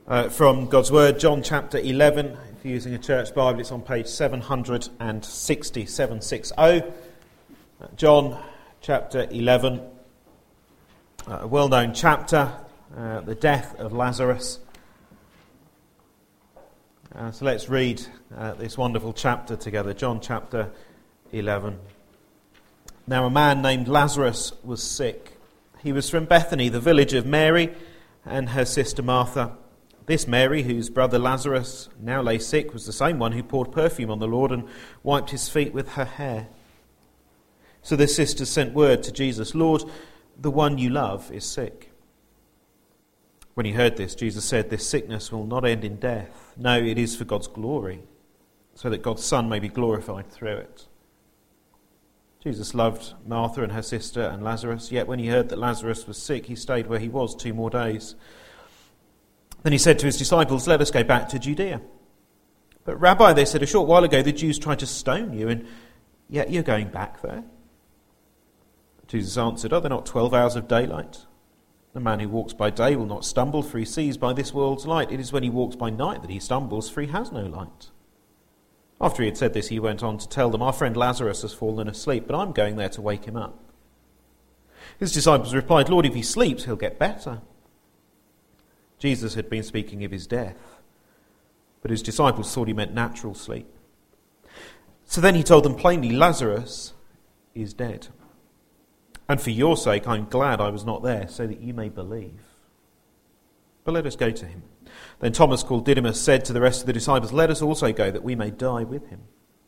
From God's Word, John chapter 11. If you're using a church Bible, it's on page 760, 760. John chapter 11, a well-known chapter, the death of Lazarus. So let's read this wonderful chapter together, John chapter 11. Now a man named Lazarus was sick. He was from Bethany, the village of Mary and her sister Martha. This Mary, whose brother Lazarus now lay sick, was the same one who poured perfume on the Lord and wiped his feet with her hair. So the sisters sent word to Jesus, "Lord, the one you love is sick." When he heard this, Jesus said, "This sickness will not end in death. No, it is for God's glory, so that God's Son may be glorified through it." Jesus loved Martha and her sister and Lazarus, yet when he heard that Lazarus was sick, he stayed where he was 2 more days. Then he said to his disciples, "Let us go back to Judea." "But Rabbi," they said, "a short while ago the Jews tried to stone you, and yet you're going back there?" Jesus answered, "Are there not 12 hours of daylight? The man who walks by day will not stumble, for he sees by this world's light. It is when he walks by night that he stumbles, for he has no light." After he had said this, he went on to tell them, "Our friend Lazarus has fallen asleep, but I'm going there to wake him up." His disciples replied, "Lord, if he sleeps, he'll get better." Jesus had been speaking of his death, but his disciples thought he meant natural sleep. So then he told them plainly, "Lazarus is dead. And for your sake I'm glad I was not there, so that you may believe. But let us go to him." Then Thomas, called Didymus, said to the rest of the disciples, "Let us also go, that we may die with him."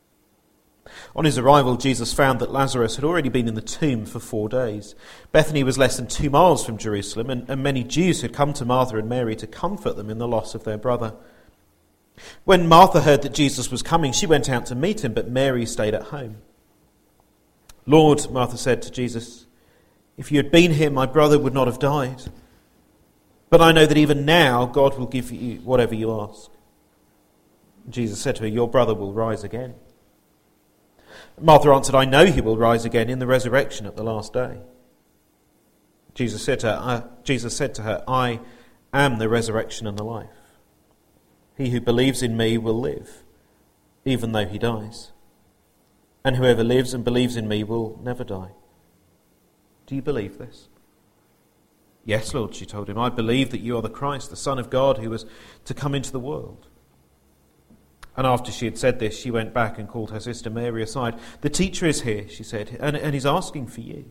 On his arrival, Jesus found that Lazarus had already been in the tomb for 4 days. Bethany was less than 2 miles from Jerusalem, and many Jews had come to Martha and Mary to comfort them in the loss of their brother. When Martha heard that Jesus was coming, she went out to meet him, but Mary stayed at home. "Lord," Martha said to Jesus, "if you had been here, my brother would not have died. But I know that even now God will give you whatever you ask." Jesus said to her, "Your brother will rise again." Martha answered, "I know he will rise again in the resurrection at the last day." Jesus said to her, "I am the resurrection and the life. He who believes in me will live, even though he dies. And whoever lives and believes in me will never die. Do you believe this?" "Yes, Lord," she told him. "I believe that you are the Christ, the Son of God, who was to come into the world." And after she had said this, she went back and called her sister Mary aside. "The teacher is here," she said, and he's asking for you."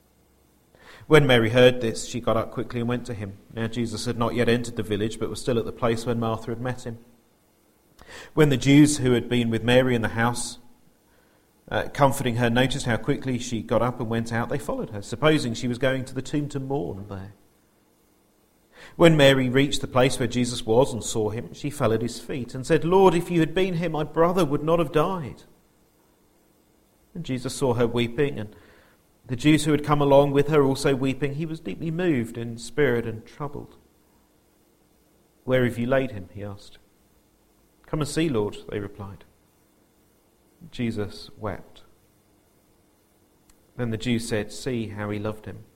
When Mary heard this, she got up quickly and went to him. Now Jesus had not yet entered the village, but was still at the place when Martha had met him. When the Jews who had been with Mary in the house, comforting her, noticed how quickly she got up and went out, they followed her, supposing she was going to the tomb to mourn there. When Mary reached the place where Jesus was and saw him, she fell at his feet and said, "Lord, if you had been here, my brother would not have died." And Jesus saw her weeping, and the Jews who had come along with her also weeping. He was deeply moved in spirit and troubled. "Where have you laid him?" he asked. "Come and see, Lord," they replied. Jesus wept. Then the Jews said, "See how he loved him."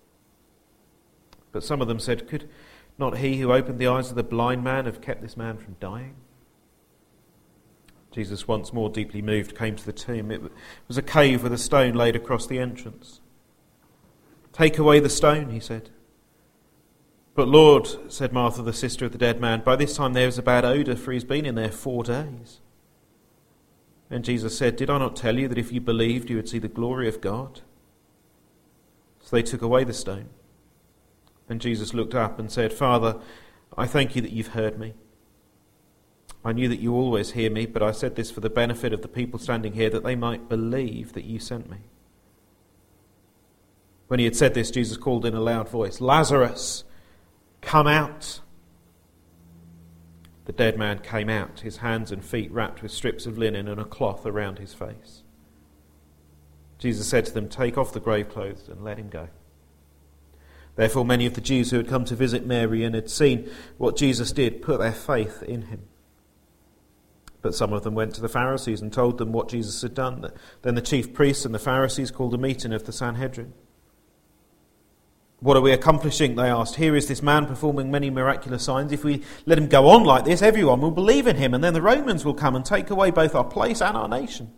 But some of them said, "Could not he who opened the eyes of the blind man have kept this man from dying?" Jesus, once more deeply moved, came to the tomb. It was a cave with a stone laid across the entrance. "Take away the stone," he said. "But Lord," said Martha, the sister of the dead man, "by this time there is a bad odour, for he's been in there 4 days." And Jesus said, "Did I not tell you that if you believed you would see the glory of God?" So they took away the stone. And Jesus looked up and said, "Father, I thank you that you've heard me. I knew that you always hear me, but I said this for the benefit of the people standing here, that they might believe that you sent me." When he had said this, Jesus called in a loud voice, "Lazarus, come out." The dead man came out, his hands and feet wrapped with strips of linen and a cloth around his face. Jesus said to them, "Take off the grave clothes and let him go." Therefore many of the Jews who had come to visit Mary and had seen what Jesus did put their faith in him. But some of them went to the Pharisees and told them what Jesus had done. Then the chief priests and the Pharisees called a meeting of the Sanhedrin. What are we accomplishing? They asked. Here is this man performing many miraculous signs. If we let him go on like this, everyone will believe in him, and then the Romans will come and take away both our place and our nation.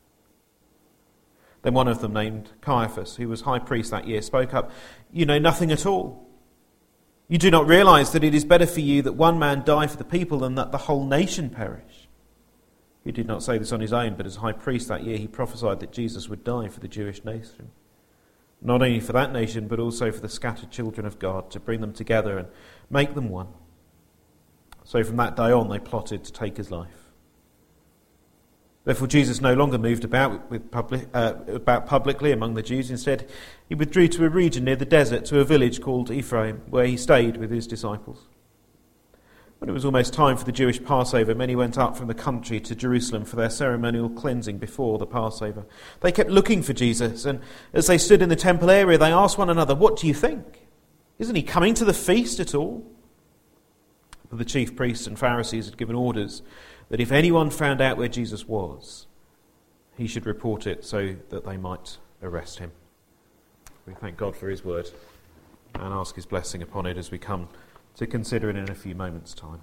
Then one of them, named Caiaphas, who was high priest that year, spoke up. You know nothing at all. You do not realize that it is better for you that one man die for the people than that the whole nation perish. He did not say this on his own, but as high priest that year he prophesied that Jesus would die for the Jewish nation. Not only for that nation, but also for the scattered children of God, to bring them together and make them one. So from that day on, they plotted to take his life. Therefore, Jesus no longer moved about publicly among the Jews. Instead, he withdrew to a region near the desert, to a village called Ephraim, where he stayed with his disciples. When it was almost time for the Jewish Passover, many went up from the country to Jerusalem for their ceremonial cleansing before the Passover. They kept looking for Jesus, and as they stood in the temple area, they asked one another, "What do you think? Isn't he coming to the feast at all?" But the chief priests and Pharisees had given orders that if anyone found out where Jesus was, he should report it so that they might arrest him. We thank God for his word and ask his blessing upon it as we come to consider it in a few moments' time.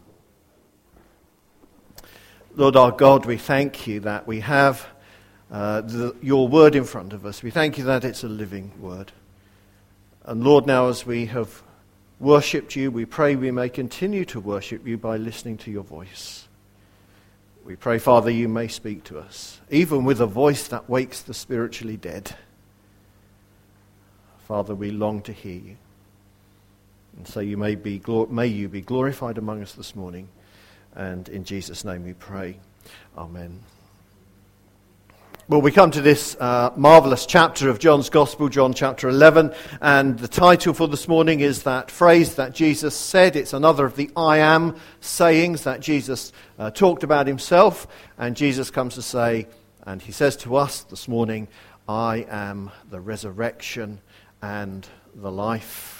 Lord our God, we thank you that we have your word in front of us. We thank you that it's a living word. And Lord, now as we have worshipped you, we pray we may continue to worship you by listening to your voice. We pray, Father, you may speak to us, even with a voice that wakes the spiritually dead. Father, we long to hear you. And so may you be glorified among us this morning. And in Jesus' name we pray. Amen. Well, we come to this marvellous chapter of John's Gospel, John chapter 11. And the title for this morning is that phrase that Jesus said. It's another of the I am sayings that Jesus talked about himself. And Jesus comes to say, and he says to us this morning, I am the resurrection and the life.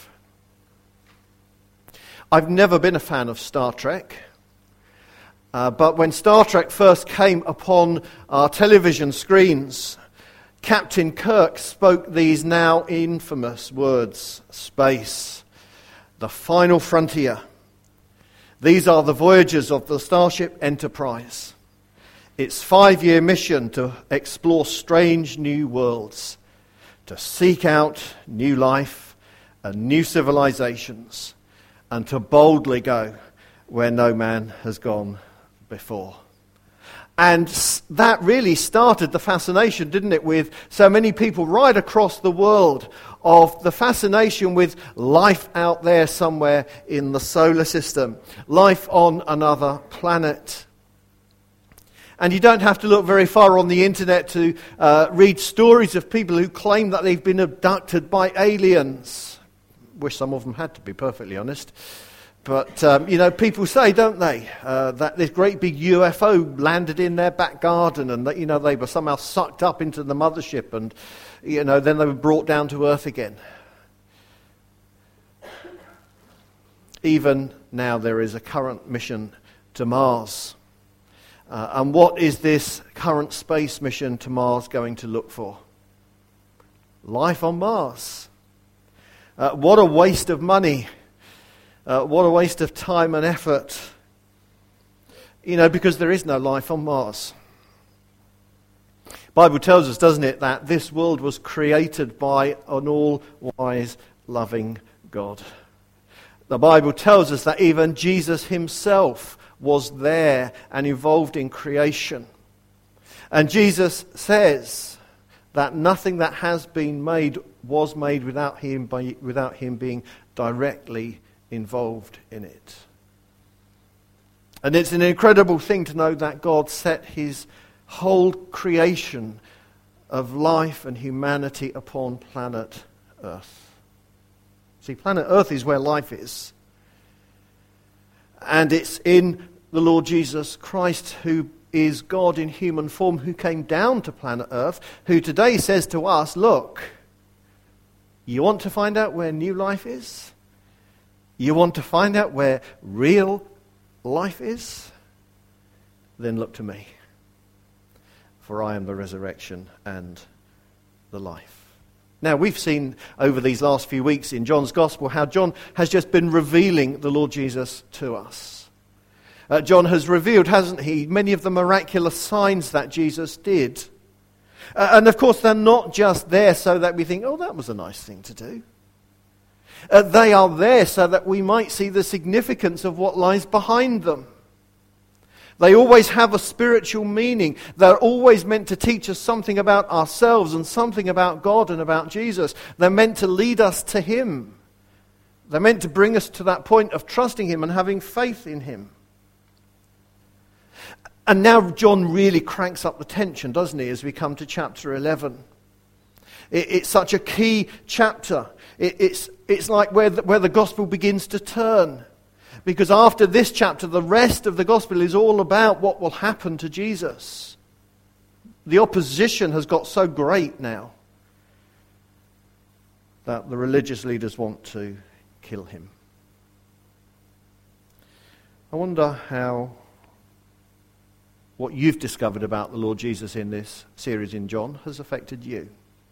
I've never been a fan of Star Trek, but when Star Trek first came upon our television screens, Captain Kirk spoke these now infamous words: space, the final frontier. These are the voyages of the Starship Enterprise. Its 5-year mission to explore strange new worlds, to seek out new life and new civilizations, and to boldly go where no man has gone before. And that really started the fascination, didn't it, with so many people right across the world, of the fascination with life out there somewhere in the solar system, life on another planet. And you don't have to look very far on the internet to read stories of people who claim that they've been abducted by aliens. Wish some of them had, to be perfectly honest. But, people say, don't they, that this great big UFO landed in their back garden and that, they were somehow sucked up into the mothership and, then they were brought down to Earth again. Even now there is a current mission to Mars. And what is this current space mission to Mars going to look for? Life on Mars. What a waste of money. What a waste of time and effort. Because there is no life on Mars. The Bible tells us, doesn't it, that this world was created by an all-wise, loving God. The Bible tells us that even Jesus himself was there and involved in creation. And Jesus says that nothing that has been made was made without him being directly involved in it. And it's an incredible thing to know that God set his whole creation of life and humanity upon planet Earth. See, planet Earth is where life is. And it's in the Lord Jesus Christ, who is God in human form, who came down to planet Earth, who today says to us, look, you want to find out where new life is? You want to find out where real life is? Then look to me. For I am the resurrection and the life. Now, we've seen over these last few weeks in John's Gospel how John has just been revealing the Lord Jesus to us. John has revealed, hasn't he, many of the miraculous signs that Jesus did. And of course, they're not just there so that we think, oh, that was a nice thing to do. They are there so that we might see the significance of what lies behind them. They always have a spiritual meaning. They're always meant to teach us something about ourselves and something about God and about Jesus. They're meant to lead us to Him. They're meant to bring us to that point of trusting Him and having faith in Him. And now John really cranks up the tension, doesn't he, as we come to chapter 11. It's such a key chapter. It's like where the gospel begins to turn. Because after this chapter, the rest of the gospel is all about what will happen to Jesus. The opposition has got so great now that the religious leaders want to kill him. I wonder how what you've discovered about the Lord Jesus in this series in John has affected you.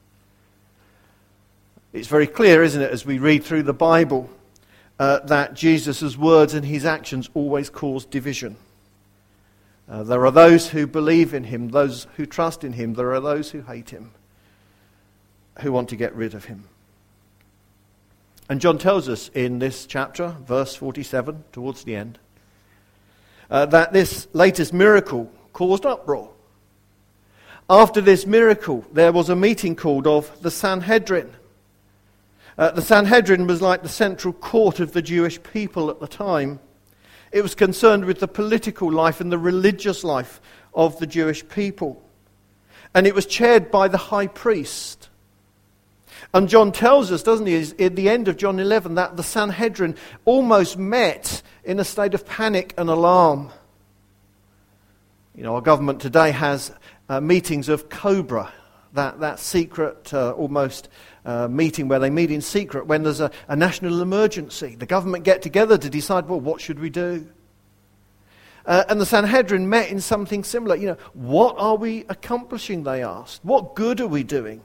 It's very clear, isn't it, as we read through the Bible, that Jesus' words and his actions always cause division. There are those who believe in him, those who trust in him. There are those who hate him, who want to get rid of him. And John tells us in this chapter, verse 47, towards the end, that this latest miracle caused uproar. After this miracle, there was a meeting called of the Sanhedrin. The Sanhedrin was like the central court of the Jewish people at the time. It was concerned with the political life and the religious life of the Jewish people. And it was chaired by the high priest. And John tells us, doesn't he, at the end of John 11, that the Sanhedrin almost met in a state of panic and alarm. You know, our government today has meetings of Cobra, that secret, almost meeting where they meet in secret when there's a national emergency. The government get together to decide, well, what should we do? And the Sanhedrin met in something similar. You know, what are we accomplishing, they asked. What good are we doing?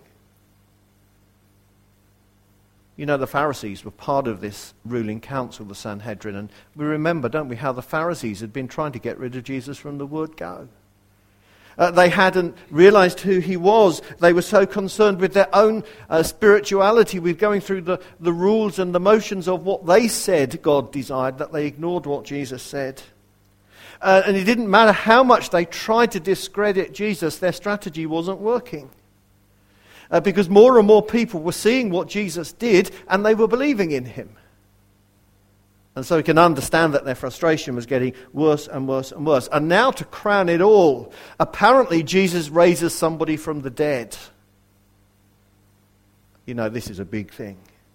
You know, the Pharisees were part of this ruling council, the Sanhedrin, and we remember, don't we, how the Pharisees had been trying to get rid of Jesus from the word go. They hadn't realized who he was. They were so concerned with their own spirituality, with going through the rules and the motions of what they said God desired, that they ignored what Jesus said. And it didn't matter how much they tried to discredit Jesus, their strategy wasn't working. Because more and more people were seeing what Jesus did and they were believing in him. And so we can understand that their frustration was getting worse and worse and worse. And now, to crown it all, apparently Jesus raises somebody from the dead. You know, this is a big thing.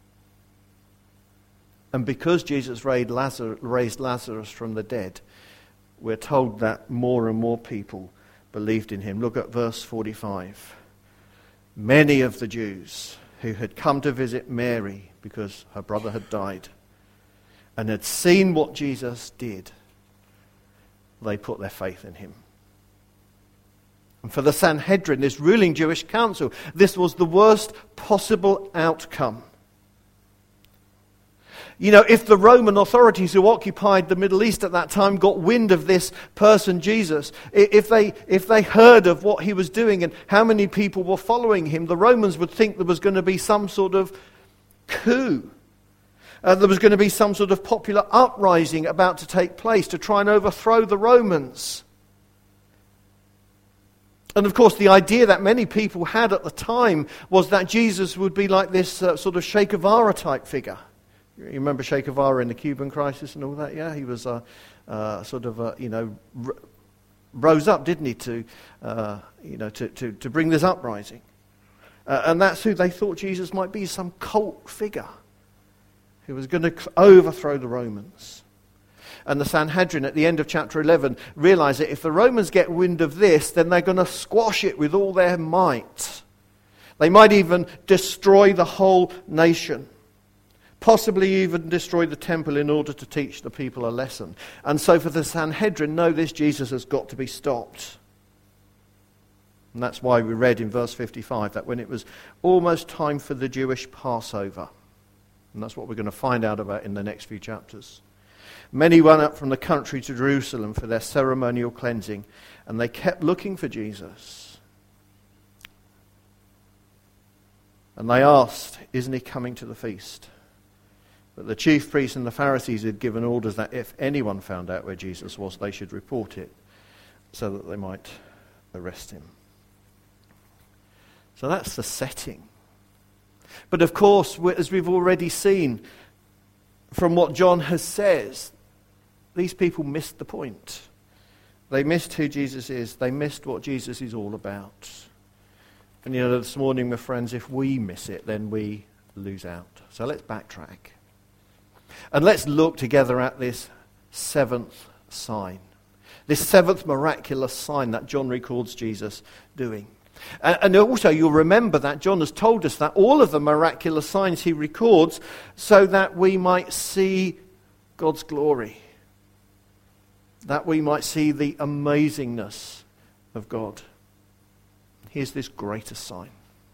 And because Jesus raised Lazarus from the dead, we're told that more and more people believed in him. Look at verse 45. Many of the Jews who had come to visit Mary because her brother had died and had seen what Jesus did, they put their faith in him. And for the Sanhedrin, this ruling Jewish council, this was the worst possible outcome. You know, if the Roman authorities who occupied the Middle East at that time got wind of this person, Jesus, if they heard of what he was doing and how many people were following him, the Romans would think there was going to be some sort of coup. There was going to be some sort of popular uprising about to take place to try and overthrow the Romans. And of course, the idea that many people had at the time was that Jesus would be like this sort of Che Guevara type figure. You remember Che Guevara in the Cuban crisis and all that? Yeah, he was rose up, didn't he, to bring this uprising. And that's who they thought Jesus might be, some cult figure who was going to overthrow the Romans. And the Sanhedrin at the end of chapter 11 realize that if the Romans get wind of this, then they're going to squash it with all their might. They might even destroy the whole nation. Possibly even destroy the temple in order to teach the people a lesson. And so for the Sanhedrin, no, this Jesus has got to be stopped. And that's why we read in verse 55 that when it was almost time for the Jewish Passover, and that's what we're going to find out about in the next few chapters, many went up from the country to Jerusalem for their ceremonial cleansing, and they kept looking for Jesus. And they asked, "Isn't he coming to the feast?" But the chief priests and the Pharisees had given orders that if anyone found out where Jesus was, they should report it so that they might arrest him. So that's the setting. But of course, as we've already seen from what John has says, these people missed the point. They missed who Jesus is. They missed what Jesus is all about. And this morning, my friends, if we miss it, then we lose out. So let's backtrack. And let's look together at this seventh sign. This seventh miraculous sign that John records Jesus doing. And also you'll remember that John has told us that all of the miraculous signs he records so that we might see God's glory. That we might see the amazingness of God. Here's this greatest sign.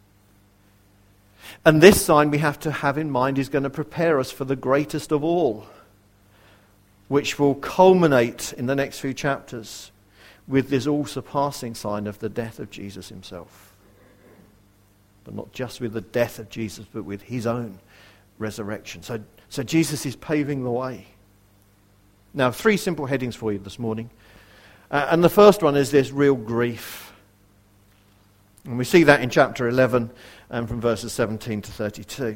And this sign we have to have in mind is going to prepare us for the greatest of all, which will culminate in the next few chapters with this all-surpassing sign of the death of Jesus himself. But not just with the death of Jesus, but with his own resurrection. So Jesus is paving the way. Now, 3 simple headings for you this morning. And the first one is this real grief. And we see that in chapter 11 and from verses 17 to 32.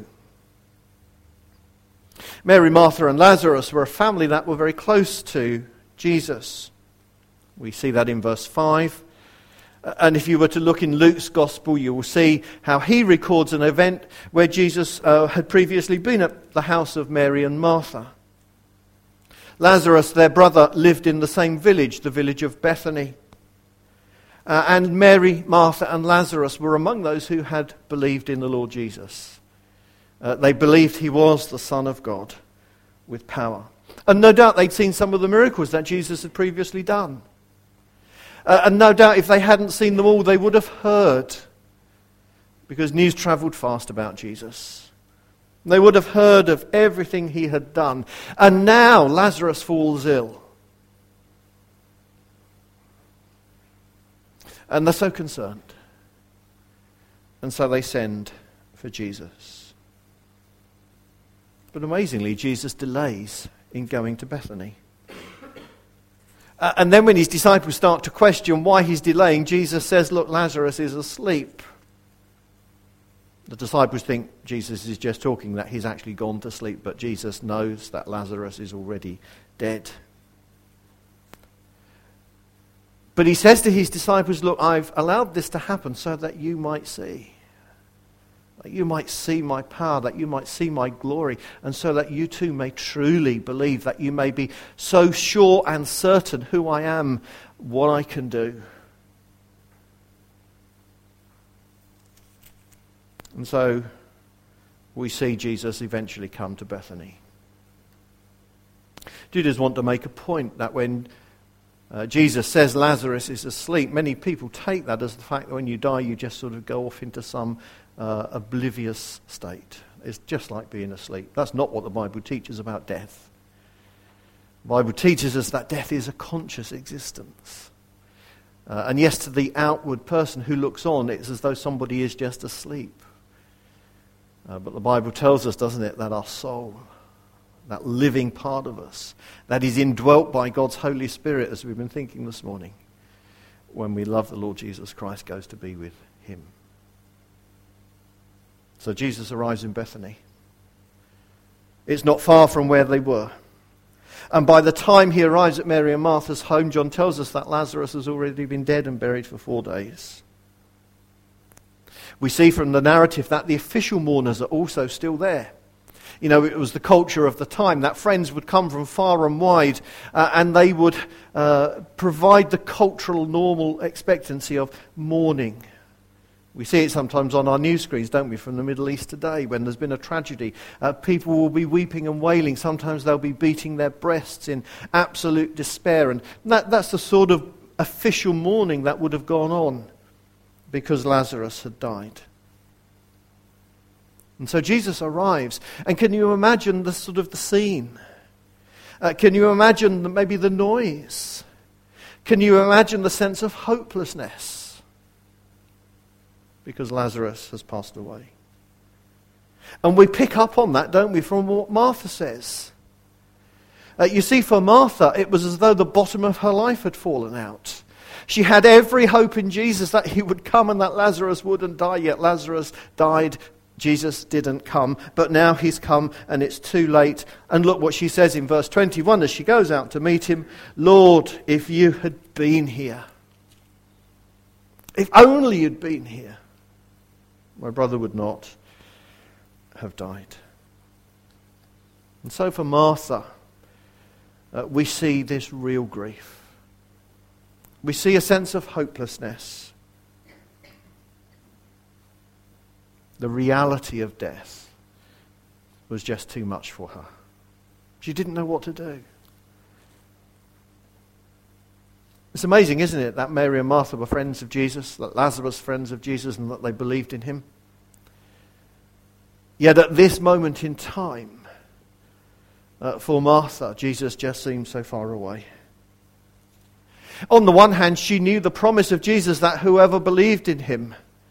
Mary, Martha and Lazarus were a family that were very close to Jesus. We see that in verse 5. And if you were to look in Luke's Gospel, you will see how he records an event where Jesus had previously been at the house of Mary and Martha. Lazarus, their brother, lived in the same village, the village of Bethany. And Mary, Martha and Lazarus were among those who had believed in the Lord Jesus. They believed he was the Son of God with power. And no doubt they'd seen some of the miracles that Jesus had previously done. And no doubt if they hadn't seen them all, they would have heard, because news travelled fast about Jesus. They would have heard of everything he had done. And now Lazarus falls ill. And they're so concerned. And so they send for Jesus. But amazingly, Jesus delays in going to Bethany. And then when his disciples start to question why he's delaying, Jesus says, "Look, Lazarus is asleep." The disciples think Jesus is just talking that he's actually gone to sleep, but Jesus knows that Lazarus is already dead. But he says to his disciples, "Look, I've allowed this to happen so that you might see. That you might see my power, that you might see my glory, and so that you too may truly believe, that you may be so sure and certain who I am, what I can do." And so we see Jesus eventually come to Bethany. Judas want to make a point that when Jesus says Lazarus is asleep, many people take that as the fact that when you die you just sort of go off into some oblivious state. It's just like being asleep. That's not what the Bible teaches about death. The Bible teaches us that death is a conscious existence. And yes, to the outward person who looks on, it's as though somebody is just asleep. But the Bible tells us, doesn't it, that our soul, that living part of us, that is indwelt by God's Holy Spirit, as we've been thinking this morning, when we love the Lord Jesus Christ, goes to be with him. So Jesus arrives in Bethany. It's not far from where they were. And by the time he arrives at Mary and Martha's home, John tells us that Lazarus has already been dead and buried for 4 days. We see from the narrative that the official mourners are also still there. You know, it was the culture of the time that friends would come from far and wide and they would provide the cultural normal expectancy of mourning. We see it sometimes on our news screens, don't we, from the Middle East today, when there's been a tragedy. People will be weeping and wailing. Sometimes they'll be beating their breasts in absolute despair. And that's the sort of official mourning that would have gone on. because Lazarus had died. And so Jesus arrives. And can you imagine the scene? Can you imagine maybe the noise? Can you imagine the sense of hopelessness? Because Lazarus has passed away. And we pick up on that, don't we, from what Martha says. You see, for Martha, it was as though the bottom of her life had fallen out. She had every hope in Jesus that he would come and that Lazarus wouldn't die, yet Lazarus died. Jesus didn't come, but now he's come and it's too late. And look what she says in verse 21 as she goes out to meet him. Lord, if you had been here. If only you'd been here. My brother would not have died. And so for Martha, we see this real grief. We see a sense of hopelessness. The reality of death was just too much for her. She didn't know what to do. It's amazing, isn't it, that Mary and Martha were friends of Jesus, that Lazarus friends of Jesus, and that they believed in him. Yet at this moment in time, for Martha, Jesus just seemed so far away. On the one hand, she knew the promise of Jesus that whoever believed in him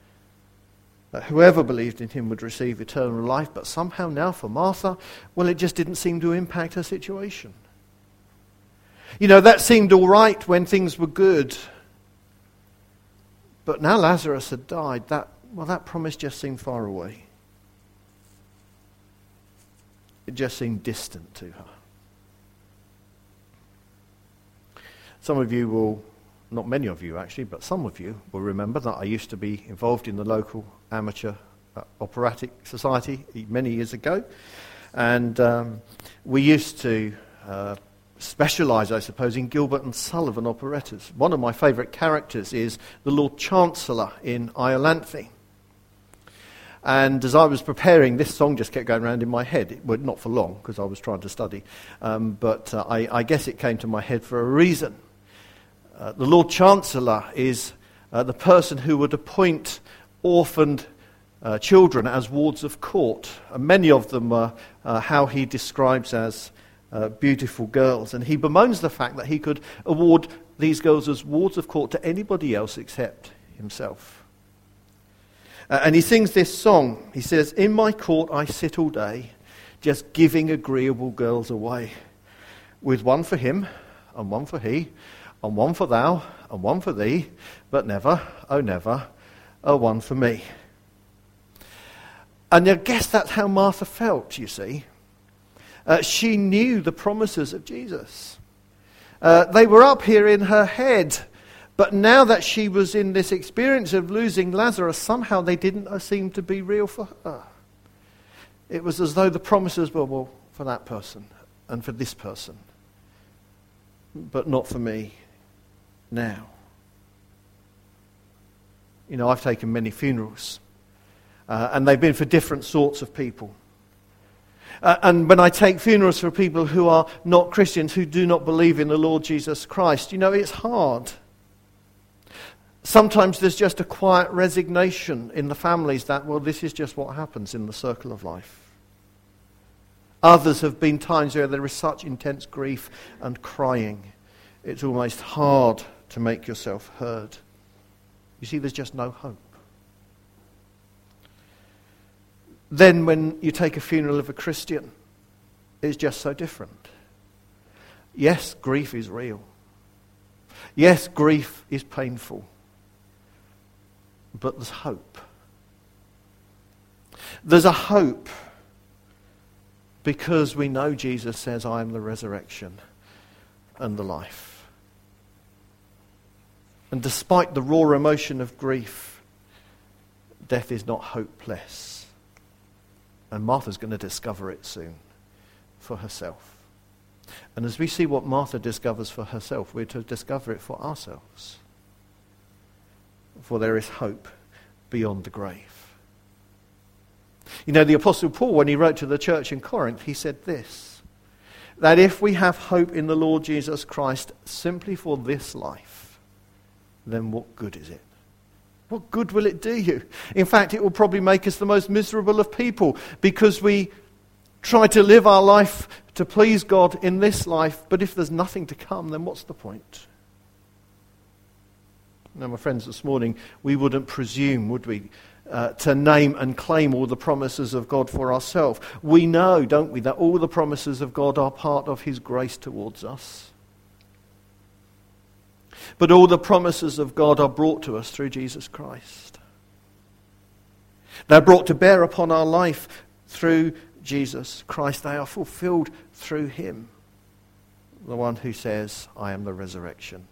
would receive eternal life. But somehow now for Martha, well, it just didn't seem to impact her situation. You know, that seemed all right when things were good. But now Lazarus had died. That promise just seemed far away. It just seemed distant to her. Some of you will, not many of you actually, but some of you will remember that I used to be involved in the local amateur operatic society many years ago. And we used to specialise, I suppose, in Gilbert and Sullivan operettas. One of my favourite characters is the Lord Chancellor in Iolanthe. And as I was preparing, this song just kept going around in my head. Well, not for long, because I was trying to study. But I guess it came to my head for a reason. The Lord Chancellor is the person who would appoint orphaned children as wards of court. And many of them are how he describes as beautiful girls. And he bemoans the fact that he could award these girls as wards of court to anybody else except himself. And he sings this song. He says, "In my court I sit all day, just giving agreeable girls away, with one for him, and one for he, and one for thou, and one for thee, but never, oh never, a one for me." And I guess that's how Martha felt, you see. She knew the promises of Jesus. They were up here in her head. But now that she was in this experience of losing Lazarus, somehow they didn't seem to be real for her. It was as though the promises were, well, for that person and for this person, but not for me now. You know, I've taken many funerals, and they've been for different sorts of people. And when I take funerals for people who are not Christians, who do not believe in the Lord Jesus Christ, you know, it's hard. Sometimes there's just a quiet resignation in the families that, well, this is just what happens in the circle of life. Others have been times where there is such intense grief and crying, it's almost hard to make yourself heard. You see, there's just no hope. Then when you take a funeral of a Christian, it's just so different. Yes, grief is real. Yes, grief is painful. But there's hope. There's a hope because we know Jesus says, "I am the resurrection and the life." And despite the raw emotion of grief, death is not hopeless. And Martha's going to discover it soon for herself. And as we see what Martha discovers for herself, we're to discover it for ourselves. For there is hope beyond the grave. You know, the Apostle Paul, when he wrote to the church in Corinth, he said this, that if we have hope in the Lord Jesus Christ simply for this life, then what good is it? What good will it do you? In fact, it will probably make us the most miserable of people, because we try to live our life to please God in this life, but if there's nothing to come, then what's the point? Now, my friends, this morning, we wouldn't presume, would we, to name and claim all the promises of God for ourselves. We know, don't we, that all the promises of God are part of his grace towards us. But all the promises of God are brought to us through Jesus Christ. They're brought to bear upon our life through Jesus Christ. They are fulfilled through him, the one who says, I am the resurrection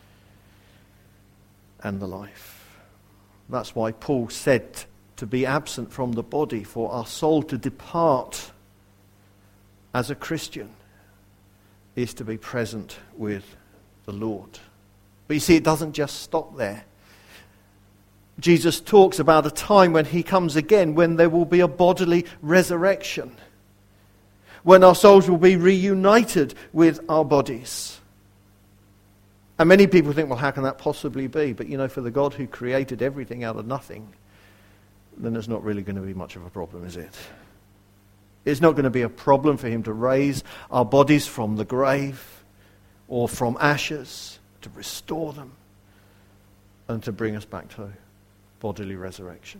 and the life. That's why Paul said to be absent from the body, for our soul to depart as a Christian is to be present with the Lord. But you see, it doesn't just stop there. Jesus talks about a time when he comes again, when there will be a bodily resurrection, when our souls will be reunited with our bodies. And many people think, well, how can that possibly be? But you know, for the God who created everything out of nothing, then it's not really going to be much of a problem, is it? It's not going to be a problem for him to raise our bodies from the grave or from ashes, to restore them and to bring us back to bodily resurrection.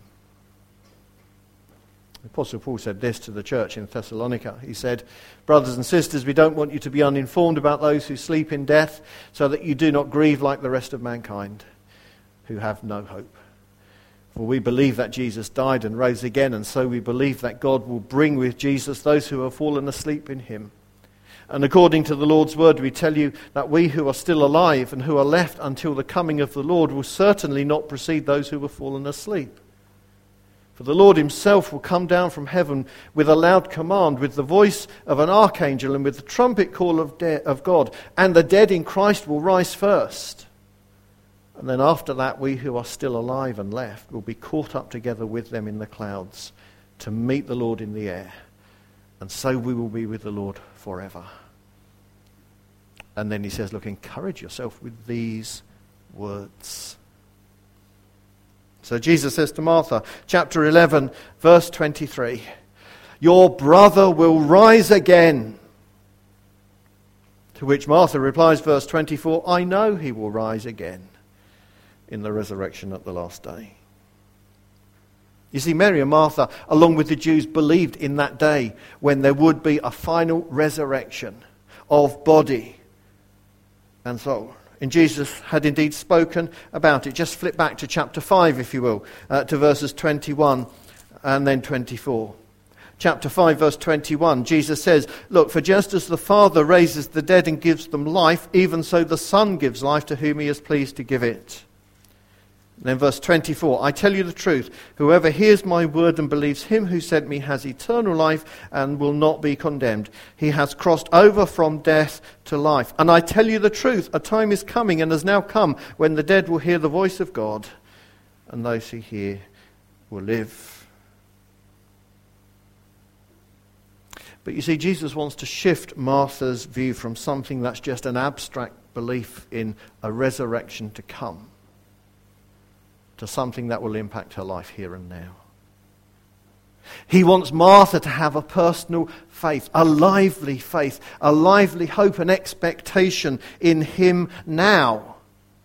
The Apostle Paul said this to the church in Thessalonica. He said, brothers and sisters, we don't want you to be uninformed about those who sleep in death, so that you do not grieve like the rest of mankind, who have no hope. For we believe that Jesus died and rose again, and so we believe that God will bring with Jesus those who have fallen asleep in him. And according to the Lord's word, we tell you that we who are still alive and who are left until the coming of the Lord will certainly not precede those who have fallen asleep. For the Lord himself will come down from heaven with a loud command, with the voice of an archangel, and with the trumpet call of God. And the dead in Christ will rise first. And then after that, we who are still alive and left will be caught up together with them in the clouds to meet the Lord in the air. And so we will be with the Lord forever. And then he says, look, encourage yourself with these words. So Jesus says to Martha, chapter 11, verse 23, your brother will rise again. To which Martha replies, verse 24, I know he will rise again in the resurrection at the last day. You see, Mary and Martha, along with the Jews, believed in that day when there would be a final resurrection of body and soul. And Jesus had indeed spoken about it. Just flip back to chapter 5, if you will, to verses 21 and then 24. Chapter 5, verse 21, Jesus says, look, for just as the Father raises the dead and gives them life, even so the Son gives life to whom he is pleased to give it. And then verse 24, I tell you the truth, whoever hears my word and believes him who sent me has eternal life and will not be condemned. He has crossed over from death to life. And I tell you the truth, a time is coming and has now come when the dead will hear the voice of God, and those who hear will live. But you see, Jesus wants to shift Martha's view from something that's just an abstract belief in a resurrection to come, to something that will impact her life here and now. He wants Martha to have a personal faith, a lively hope and expectation in him now.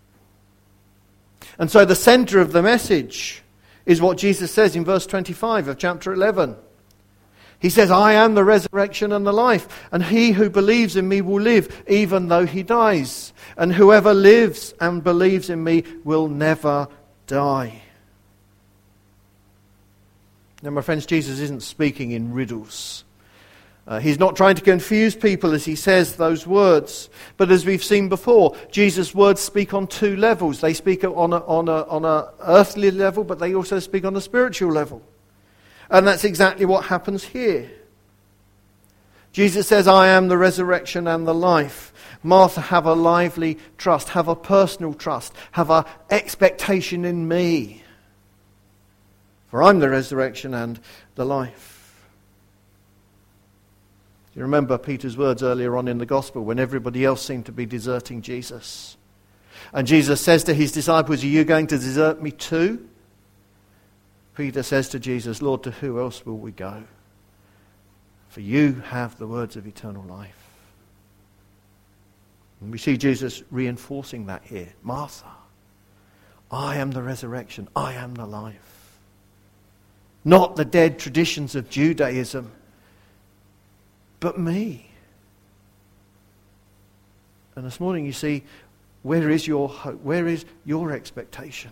And so the center of the message is what Jesus says in verse 25 of chapter 11. He says, I am the resurrection and the life, and he who believes in me will live even though he dies. And whoever lives and believes in me will never die. Now, my friends, Jesus isn't speaking in riddles. He's not trying to confuse people as he says those words. But as we've seen before, Jesus' words speak on two levels. They speak on an earthly level, but they also speak on a spiritual level. And that's exactly what happens here. Jesus says, I am the resurrection and the life. Martha, have a lively trust, have a personal trust, have an expectation in me. For I'm the resurrection and the life. Do you remember Peter's words earlier on in the gospel when everybody else seemed to be deserting Jesus? And Jesus says to his disciples, are you going to desert me too? Peter says to Jesus, Lord, to who else will we go? For you have the words of eternal life. And we see Jesus reinforcing that here. Martha, I am the resurrection. I am the life. Not the dead traditions of Judaism, but me. And this morning you see, where is your hope? Where is your expectation?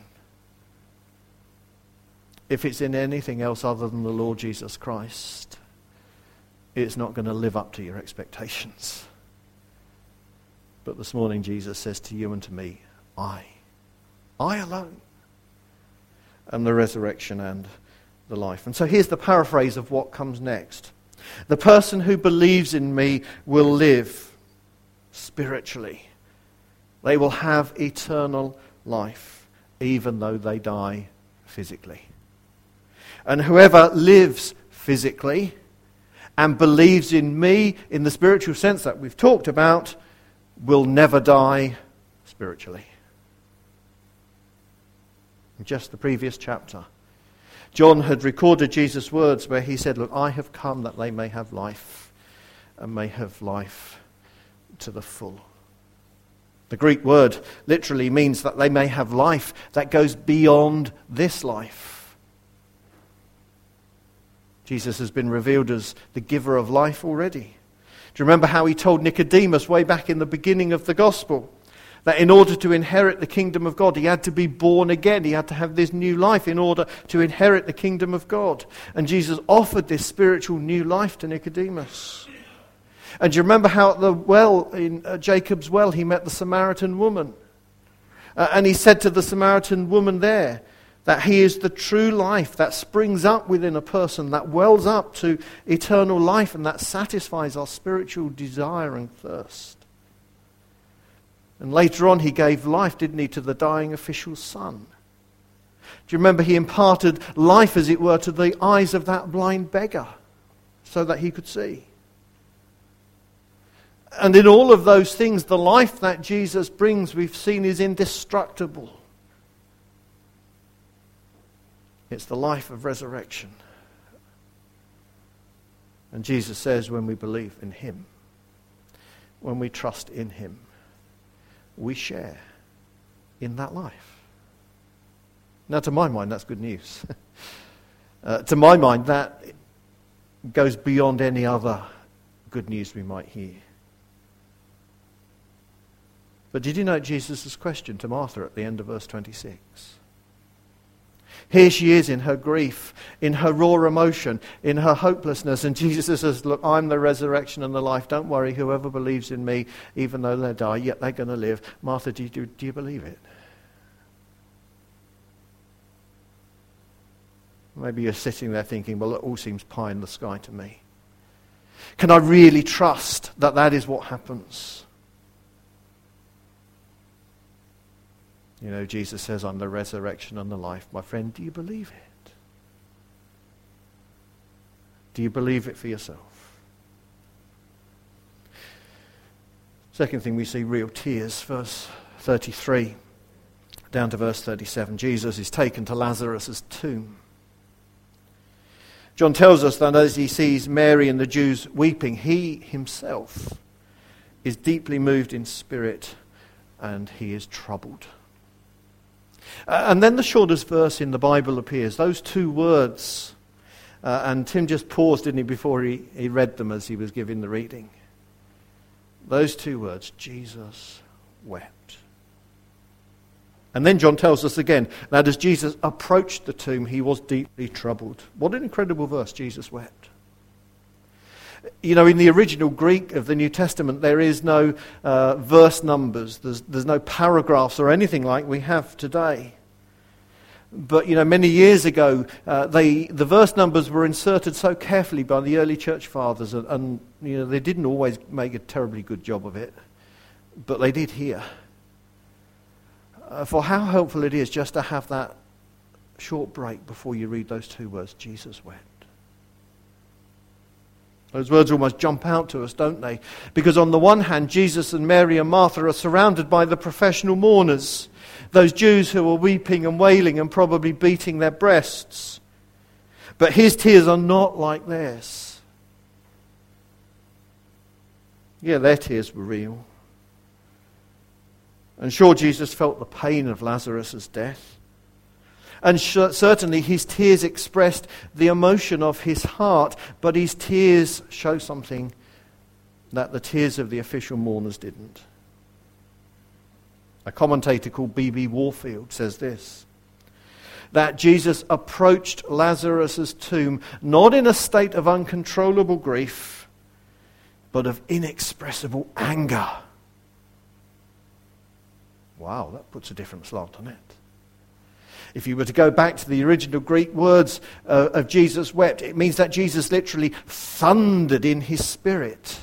If it's in anything else other than the Lord Jesus Christ, it's not going to live up to your expectations. But this morning Jesus says to you and to me, I alone am the resurrection and the life. And so here's the paraphrase of what comes next. The person who believes in me will live spiritually. They will have eternal life, even though they die physically. And whoever lives physically and believes in me in the spiritual sense that we've talked about will never die spiritually. In just the previous chapter, John had recorded Jesus' words where he said, look, I have come that they may have life and may have life to the full. The Greek word literally means that they may have life that goes beyond this life. Jesus has been revealed as the giver of life already. Do you remember how he told Nicodemus way back in the beginning of the gospel that in order to inherit the kingdom of God, he had to be born again. He had to have this new life in order to inherit the kingdom of God. And Jesus offered this spiritual new life to Nicodemus. And do you remember how at the well, in Jacob's well, he met the Samaritan woman? And he said to the Samaritan woman there that he is the true life that springs up within a person, that wells up to eternal life and that satisfies our spiritual desire and thirst. And later on he gave life, didn't he, to the dying official's son. Do you remember he imparted life, as it were, to the eyes of that blind beggar so that he could see? And in all of those things, the life that Jesus brings, we've seen, is indestructible. It's the life of resurrection. And Jesus says when we believe in him, when we trust in him, we share in that life. Now, to my mind, that's good news. To my mind, that goes beyond any other good news we might hear. But did you note Jesus' question to Martha at the end of verse 26? Here she is in her grief, in her raw emotion, in her hopelessness, and Jesus says, look, I'm the resurrection and the life. Don't worry, whoever believes in me, even though they die, yet they're going to live. Martha, do you believe it? Maybe you're sitting there thinking, well, it all seems pie in the sky to me. Can I really trust that that is what happens? You know, Jesus says, I'm the resurrection and the life. My friend, do you believe it? Do you believe it for yourself? Second thing, we see real tears. Verse 33 down to verse 37. Jesus is taken to Lazarus' tomb. John tells us that as he sees Mary and the Jews weeping, he himself is deeply moved in spirit and he is troubled. And then the shortest verse in the Bible appears. Those two words. And Tim just paused, didn't he, before he read them as he was giving the reading. Those two words, Jesus wept. And then John tells us again that as Jesus approached the tomb, he was deeply troubled. What an incredible verse, Jesus wept. You know, in the original Greek of the New Testament, there is no verse numbers. There's no paragraphs or anything like we have today. But, you know, many years ago, the verse numbers were inserted so carefully by the early church fathers, and you know, they didn't always make a terribly good job of it, but they did here. For how helpful it is just to have that short break before you read those two words, Jesus wept. Those words almost jump out to us, don't they? Because on the one hand, Jesus and Mary and Martha are surrounded by the professional mourners, those Jews who are weeping and wailing and probably beating their breasts. But his tears are not like theirs. Yeah, their tears were real. And sure, Jesus felt the pain of Lazarus' death. And certainly his tears expressed the emotion of his heart, but his tears show something that the tears of the official mourners didn't. A commentator called B.B. Warfield says this, that Jesus approached Lazarus' tomb not in a state of uncontrollable grief, but of inexpressible anger. Wow, that puts a different slant on it. If you were to go back to the original Greek words of Jesus wept, it means that Jesus literally thundered in his spirit.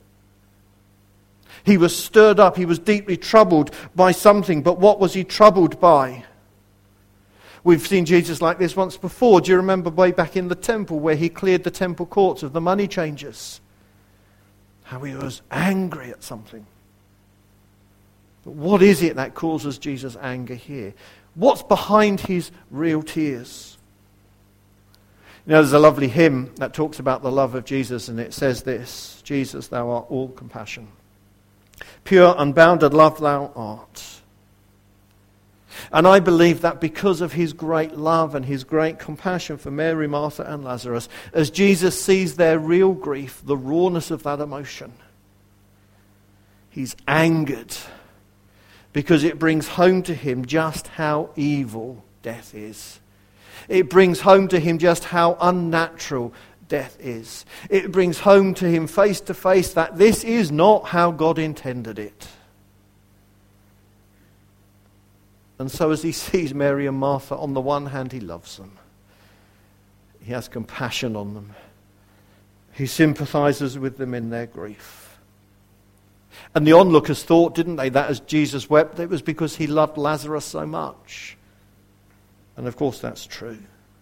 He was stirred up, he was deeply troubled by something, but what was he troubled by? We've seen Jesus like this once before. Do you remember way back in the temple where he cleared the temple courts of the money changers? How he was angry at something. But what is it that causes Jesus' anger here? What's behind his real tears? You know, there's a lovely hymn that talks about the love of Jesus, and it says this: Jesus, thou art all compassion. Pure, unbounded love thou art. And I believe that because of his great love and his great compassion for Mary, Martha and Lazarus, as Jesus sees their real grief, the rawness of that emotion, he's angered because it brings home to him just how evil death is. It brings home to him just how unnatural death is. It brings home to him face to face that this is not how God intended it. And so as he sees Mary and Martha, on the one hand he loves them. He has compassion on them. He sympathizes with them in their grief. And the onlookers thought, didn't they, that as Jesus wept, it was because he loved Lazarus so much. And of course that's true.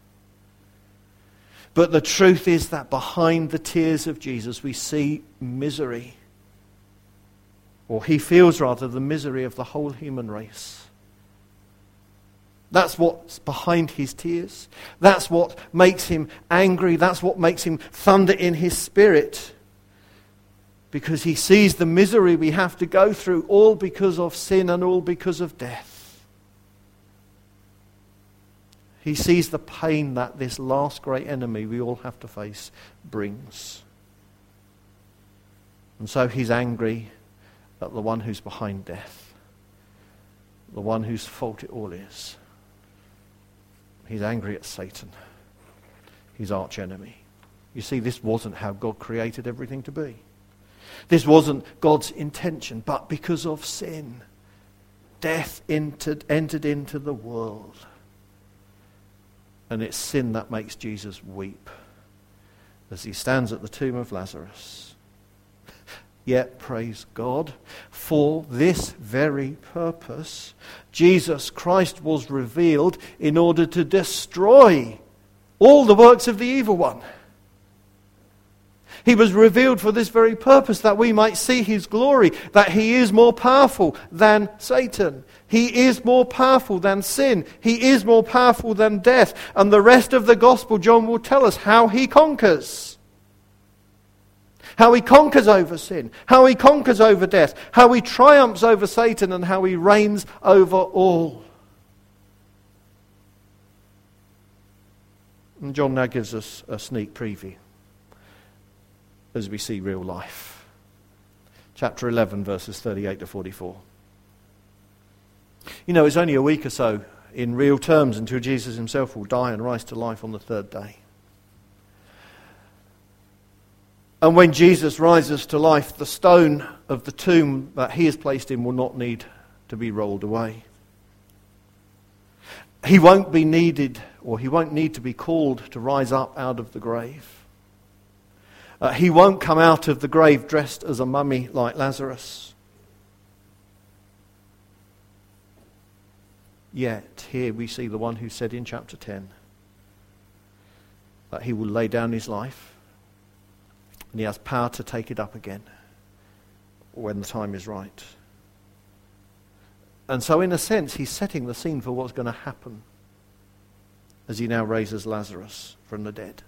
But the truth is that behind the tears of Jesus we see misery. Or he feels rather the misery of the whole human race. That's what's behind his tears. That's what makes him angry. That's what makes him thunder in his spirit. Because he sees the misery we have to go through, all because of sin and all because of death. He sees the pain that this last great enemy we all have to face brings. And so he's angry at the one who's behind death, the one whose fault it all is. He's angry at Satan, his arch enemy. You see, this wasn't how God created everything to be. This wasn't God's intention, but because of sin, death entered into the world. And it's sin that makes Jesus weep as he stands at the tomb of Lazarus. Yet, praise God, for this very purpose, Jesus Christ was revealed in order to destroy all the works of the evil one. He was revealed for this very purpose, that we might see his glory, that he is more powerful than Satan. He is more powerful than sin. He is more powerful than death. And the rest of the gospel, John will tell us how he conquers. How he conquers over sin. How he conquers over death. How he triumphs over Satan, and how he reigns over all. And John now gives us a sneak preview as we see real life. Chapter 11, verses 38 to 44. You know, it's only a week or so in real terms until Jesus himself will die and rise to life on the third day. And when Jesus rises to life, the stone of the tomb that he is placed in will not need to be rolled away. He won't be needed, or he won't need to be called to rise up out of the grave. He won't come out of the grave dressed as a mummy like Lazarus. Yet, here we see the one who said in chapter 10 that he will lay down his life And he has power to take it up again when the time is right. And so in a sense, he's setting the scene for what's going to happen as he now raises Lazarus from the dead.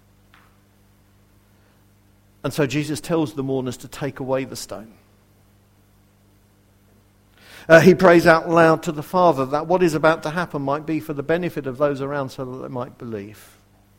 And so Jesus tells the mourners to take away the stone. He prays out loud to the Father that what is about to happen might be for the benefit of those around so that they might believe.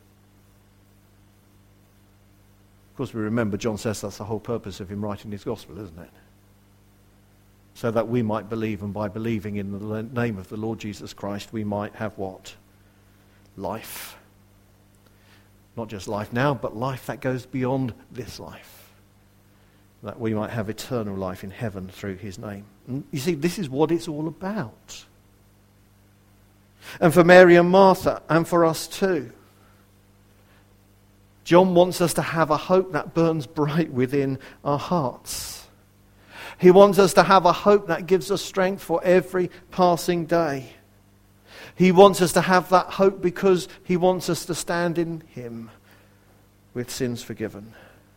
Of course, we remember John says that's the whole purpose of him writing his gospel, isn't it? So that we might believe, and by believing in the name of the Lord Jesus Christ, we might have what? Life. Not just life now, but life that goes beyond this life. That we might have eternal life in heaven through his name. And you see, this is what it's all about. And for Mary and Martha, and for us too. John wants us to have a hope that burns bright within our hearts. He wants us to have a hope that gives us strength for every passing day. He wants us to have that hope because he wants us to stand in him with sins forgiven.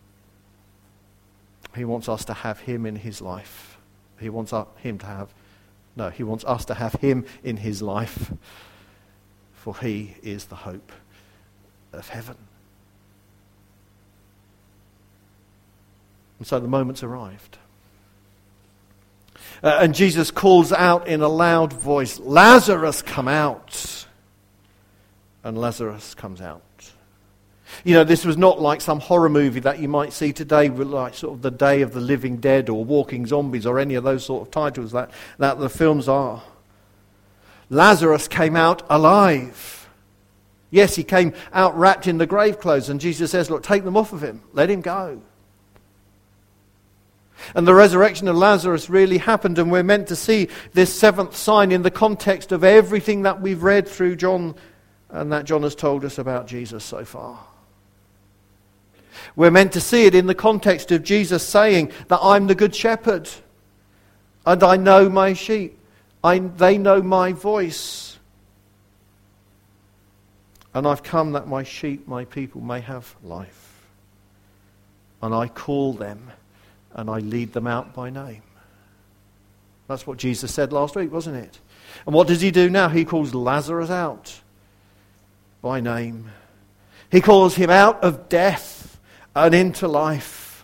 He wants us to have him in his life. He wants us to have him in his life, for he is the hope of heaven. And so the moment's arrived. And Jesus calls out in a loud voice, "Lazarus, come out!" And Lazarus comes out. You know, this was not like some horror movie that you might see today, like sort of The Day of the Living Dead or Walking Zombies or any of those sort of titles that the films are. Lazarus came out alive. Yes, he came out wrapped in the grave clothes, and Jesus says, look, take them off of him. Let him go. And the resurrection of Lazarus really happened, and we're meant to see this seventh sign in the context of everything that we've read through John and that John has told us about Jesus so far. We're meant to see it in the context of Jesus saying that I'm the good shepherd and I know my sheep. They know my voice. And I've come that my sheep, my people, may have life. And I call them and I lead them out by name. That's what Jesus said last week, wasn't it? And what does he do now? He calls Lazarus out by name. He calls him out of death and into life.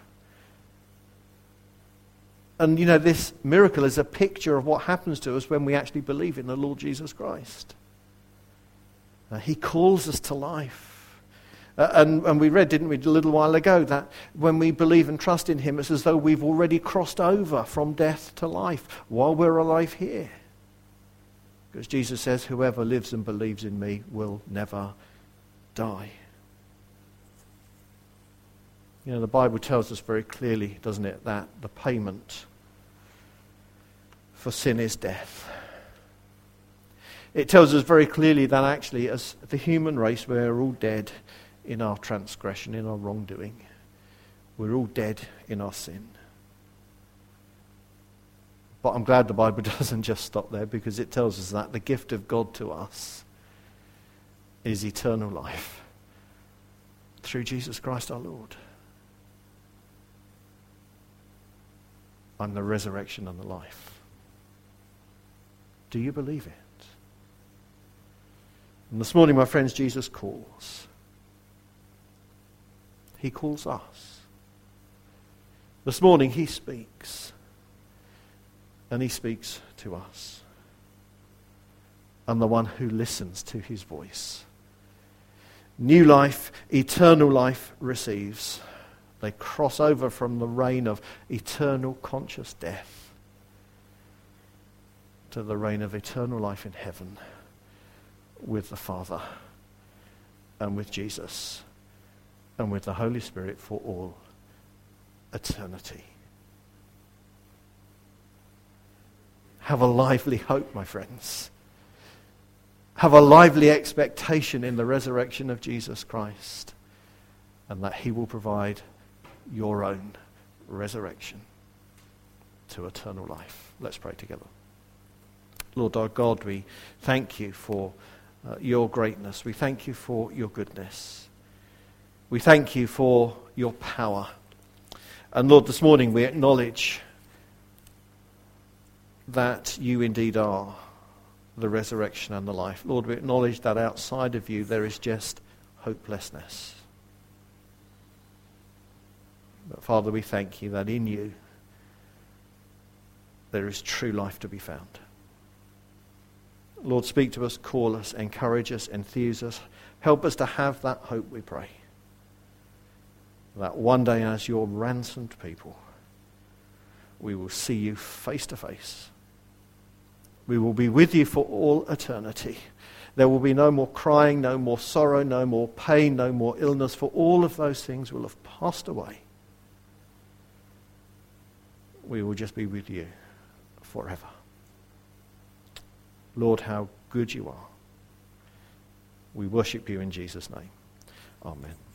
And you know, this miracle is a picture of what happens to us when we actually believe in the Lord Jesus Christ. He calls us to life. And we read, didn't we, a little while ago, that when we believe and trust in him, it's as though we've already crossed over from death to life while we're alive here. Because Jesus says, whoever lives and believes in me will never die. You know, the Bible tells us very clearly, doesn't it, that the payment for sin is death. It tells us very clearly that actually, as the human race, we're all dead in our transgression, in our wrongdoing. We're all dead in our sin. But I'm glad the Bible doesn't just stop there, because it tells us that the gift of God to us is eternal life through Jesus Christ our Lord. I'm the resurrection and the life. Do you believe it? And this morning, my friends, Jesus calls. He calls us. This morning he speaks. And he speaks to us. And the one who listens to his voice. New life, eternal life receives. They cross over from the reign of eternal conscious death to the reign of eternal life in heaven with the Father and with Jesus and with the Holy Spirit for all eternity. Have a lively hope, my friends. Have a lively expectation in the resurrection of Jesus Christ, and that he will provide your own resurrection to eternal life. Let's pray together. Lord our God, we thank you for your greatness. We thank you for your goodness. We thank you for your power. And Lord, this morning we acknowledge that you indeed are the resurrection and the life. Lord, we acknowledge that outside of you there is just hopelessness. But Father, we thank you that in you there is true life to be found. Lord, speak to us, call us, encourage us, enthuse us. Help us to have that hope, we pray. That one day as your ransomed people, we will see you face to face. We will be with you for all eternity. There will be no more crying, no more sorrow, no more pain, no more illness, for all of those things will have passed away. We will just be with you forever. Lord, how good you are. We worship you in Jesus' name. Amen.